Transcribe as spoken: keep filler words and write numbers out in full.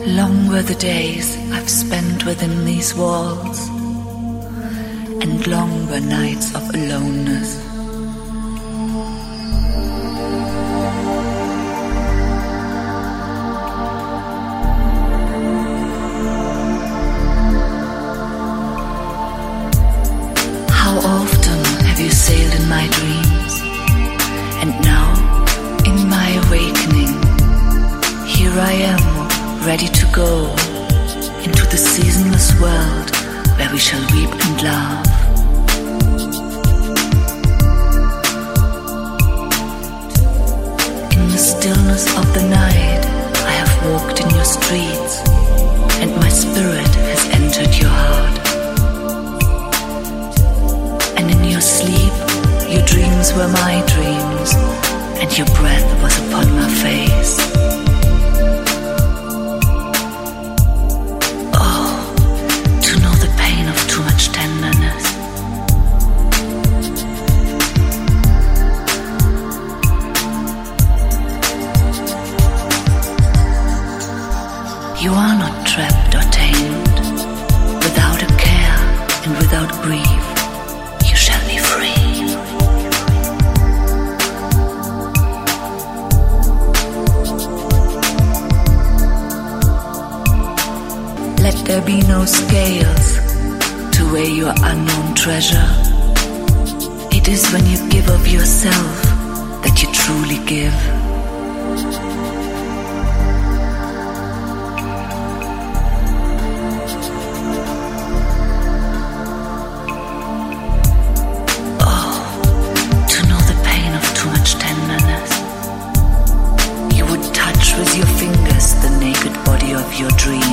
Long were the days I've spent within these walls, and long were nights of aloneness. How often have you sailed in my dreams, and now, in my awakening, here I am, ready to go into the seasonless world where we shall weep and laugh. In the stillness of the night, I have walked in your streets, and my spirit has entered your heart. And in your sleep, your dreams were my dreams, and your breath was upon my face. You are not trapped or tamed. Without a care and without grief, you shall be free. Let there be no scales to weigh your unknown treasure. It is when you give of yourself that you truly give. With your fingers the naked body of your dream.